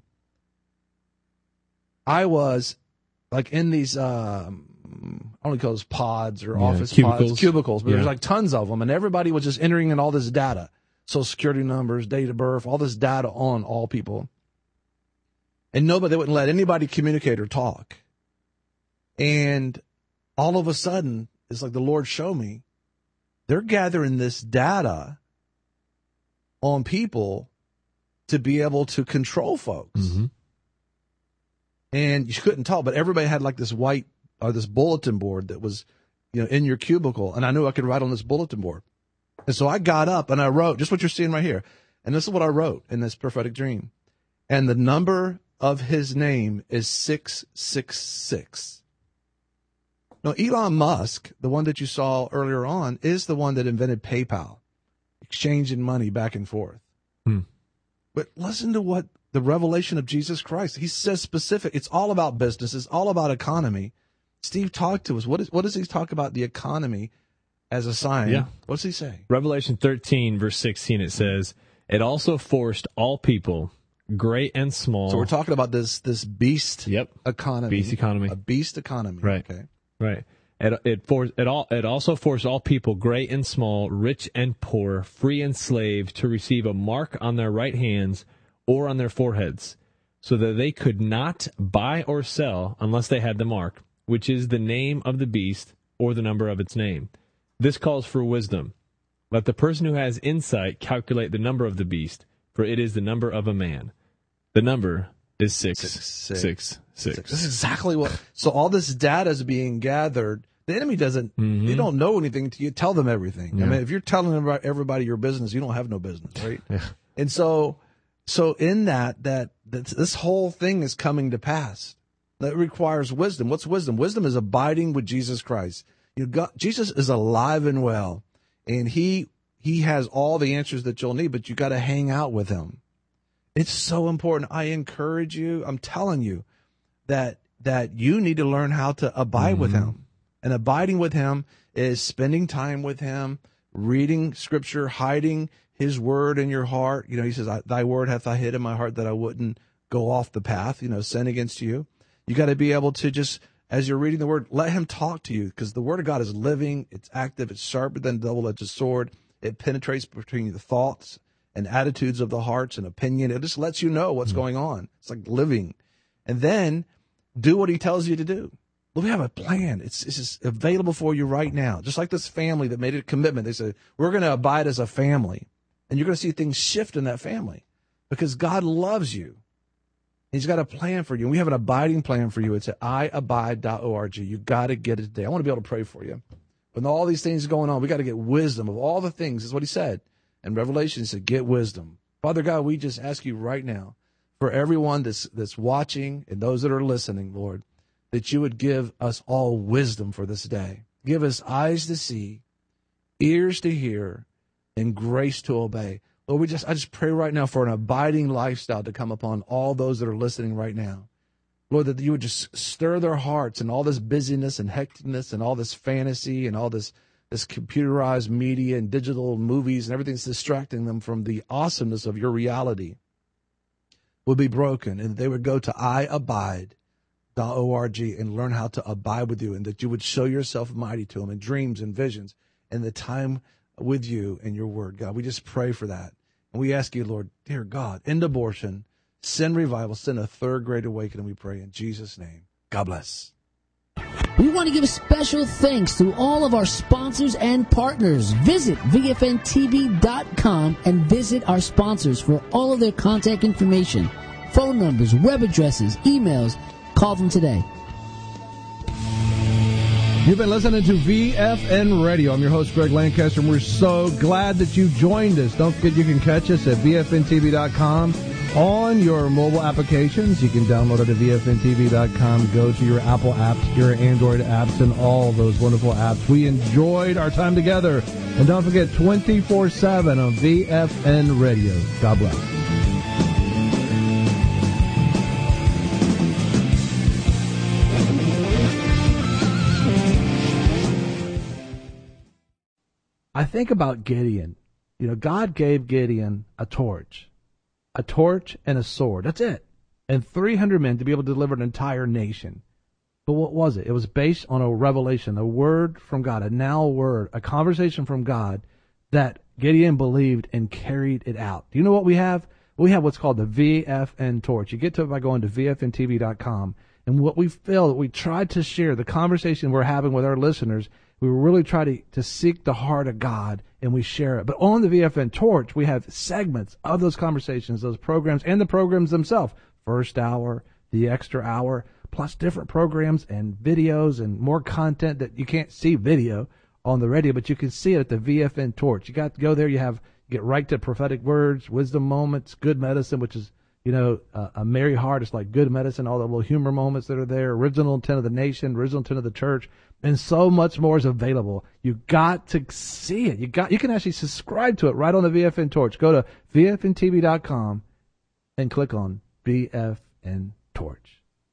I was like in these, um, I don't call those pods or Yeah, office cubicles. pods, cubicles, but Yeah. there's like tons of them, and everybody was just entering in all this data. Social security numbers, date of birth, all this data on all people. And nobody, they wouldn't let anybody communicate or talk. And all of a sudden, it's like the Lord showed me, they're gathering this data on people to be able to control folks. Mm-hmm. And you couldn't talk, but everybody had like this white, or this bulletin board that was, you know, in your cubicle. And I knew I could write on this bulletin board. And so I got up and I wrote just what you're seeing right here. And this is what I wrote in this prophetic dream. And the number of his name is six six six. Now, Elon Musk, the one that you saw earlier on, is the one that invented PayPal, exchanging money back and forth. Hmm. But listen to what the revelation of Jesus Christ, he says specific. It's all about business. It's all about economy. Steve talked to us. What is, what does he talk about the economy as a sign? Yeah. What does he say? Revelation thirteen, verse sixteen, it says, it also forced all people, great and small. So we're talking about this this beast yep. economy. Beast economy. A beast economy. Right. Okay. Right. It it, for, it, all, it also forced all people, great and small, rich and poor, free and slave, to receive a mark on their right hands or on their foreheads, so that they could not buy or sell unless they had the mark, which is the name of the beast or the number of its name. This calls for wisdom. Let the person who has insight calculate the number of the beast, for it is the number of a man. The number is six, six, six, six. six. This is exactly what. So all this data is being gathered. The enemy doesn't. Mm-hmm. They don't know anything until you tell them everything. Yeah. I mean, if you're telling everybody your business, you don't have no business, right? Yeah. And so, So in that, that, that this whole thing is coming to pass. That requires wisdom. What's wisdom? Wisdom is abiding with Jesus Christ. You got, Jesus is alive and well, and he he has all the answers that you'll need, but you got to hang out with him. It's so important. I encourage you. I'm telling you that that you need to learn how to abide mm-hmm. with him. And abiding with him is spending time with him, reading scripture, hiding his word in your heart. You know, he says, thy word hath I hid in my heart that I wouldn't go off the path, you know, sin against you. You got to be able to just, as you're reading the word, let him talk to you, because the word of God is living, it's active, it's sharper than a double-edged sword. It penetrates between the thoughts and attitudes of the hearts and opinion. It just lets you know what's mm-hmm. going on. It's like living. And then do what he tells you to do. Well, we have a plan. It's, it's just available for you right now. Just like this family that made a commitment. They said, we're going to abide as a family. And you're going to see things shift in that family because God loves you. He's got a plan for you. And we have an abiding plan for you. It's at i abide dot org. You got to get it today. I want to be able to pray for you. When all these things going on, we got to get wisdom of all the things. That's what he said. In Revelation, he said, get wisdom. Father God, we just ask you right now for everyone that's, that's watching and those that are listening, Lord, that you would give us all wisdom for this day. Give us eyes to see, ears to hear, and grace to obey. Lord, we just I just pray right now for an abiding lifestyle to come upon all those that are listening right now. Lord, that you would just stir their hearts and all this busyness and hecticness and all this fantasy and all this, this computerized media and digital movies and everything that's distracting them from the awesomeness of your reality would be broken, and they would go to i abide dot org and learn how to abide with you, and that you would show yourself mighty to them in dreams and visions and the time with you and your word, God. We just pray for that. And we ask you, Lord, dear God, end abortion, send revival, send a third great awakening, we pray in Jesus' name. God bless. We want to give special thanks to all of our sponsors and partners. Visit V F N T V dot com and visit our sponsors for all of their contact information, phone numbers, web addresses, emails. Call them today. You've been listening to V F N Radio. I'm your host, Greg Lancaster, and we're so glad that you joined us. Don't forget you can catch us at V F N T V dot com on your mobile applications. You can download it at V F N T V dot com. Go to your Apple apps, your Android apps, and all those wonderful apps. We enjoyed our time together. And don't forget, twenty-four seven on V F N Radio. God bless. I think about Gideon. You know, God gave Gideon a torch, a torch and a sword. That's it. And three hundred men to be able to deliver an entire nation. But what was it? It was based on a revelation, a word from God, a now word, a conversation from God that Gideon believed and carried it out. Do you know what we have? We have what's called the V F N torch. You get to it by going to V F N T V dot com. And what we feel that we tried to share, the conversation we're having with our listeners, we really try to, to seek the heart of God, and we share it. But on the V F N Torch, we have segments of those conversations, those programs, and the programs themselves. First hour, the extra hour, plus different programs and videos and more content that you can't see video on the radio, but you can see it at the V F N Torch. You got to go there. You have you get right to prophetic words, wisdom moments, good medicine, which is, you know, uh, a merry heart. It's like good medicine, all the little humor moments that are there, original intent of the nation, original intent of the church, and so much more is available. You got to see it. You got you can actually subscribe to it right on the V F N Torch. Go to V F N T V dot com and click on V F N Torch.